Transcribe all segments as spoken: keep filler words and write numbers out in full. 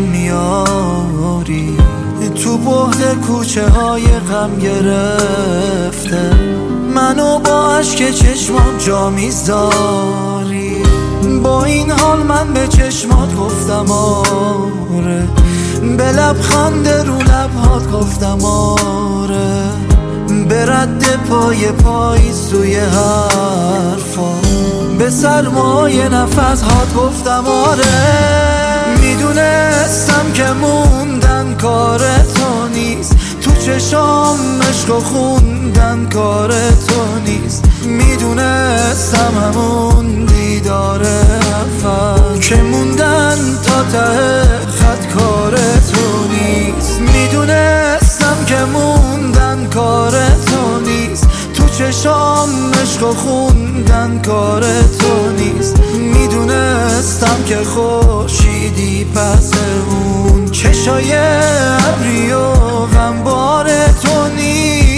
میاری، تو بعد کوچه های غم گرفته منو با عشق چشمات جا میذاری. با این حال من به چشمات گفتم آره، به لبخند رو لبهات گفتم آره، به رد پای پای سوی حرفا، به سرمای نفس هات گفتم آره. میدونستم که موندن کار تو نیست، تو چشام عشق خوندن کار تو نیست. میدونستم همون دیدار اول که موندن تا ته خط کار تو نیست. میدونستم که موندن کار تو نیست، تو چشام عشق خوندن کار تو نیست. میدونستم که خورشیدی پس اون چشای ابری و غمبار تو نیست.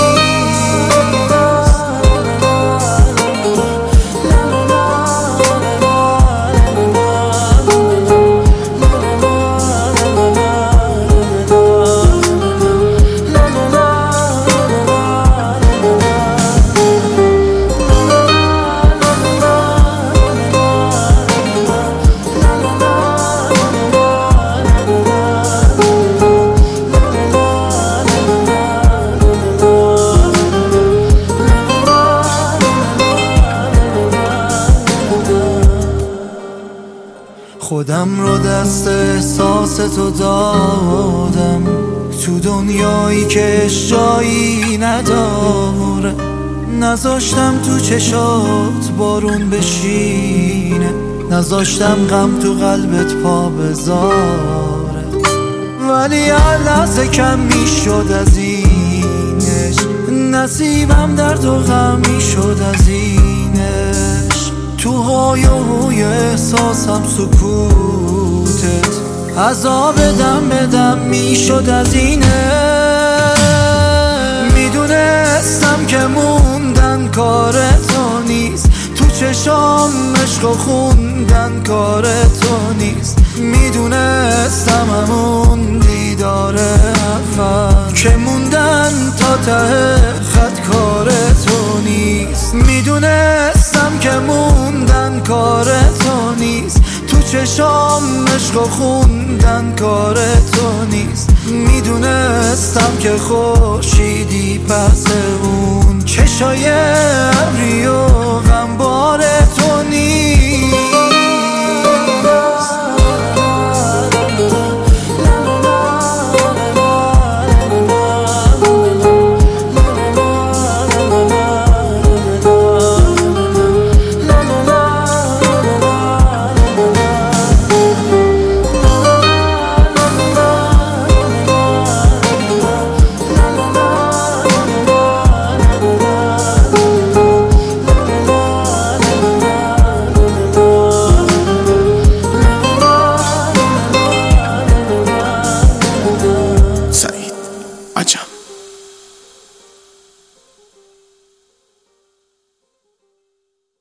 خودم رو دست احساس تو دادم، تو دنیایی که جایی نداره. نذاشتم تو چشات بارون بشینه، نذاشتم غم تو قلبت پا بذاره. ولی هر لحظه کم میشد از اینش، نصیبم درد و غم میشد از اینش. تو های و هوی احساسم سکوتت، عذاب دم به دم میشد از اینه. میدونستم که موندن کار تو نیست، تو چشام عشق خوندن کار تو نیست. میدونستم همون دیدار اول که موندن تا ته خط کار تو نیست. میدونستم که موندن کار تو نیست، تو چشام عشق خوندن کار تو نیست. میدونستم که خورشیدی پس اون چشای ابری و غمبار تو نیست.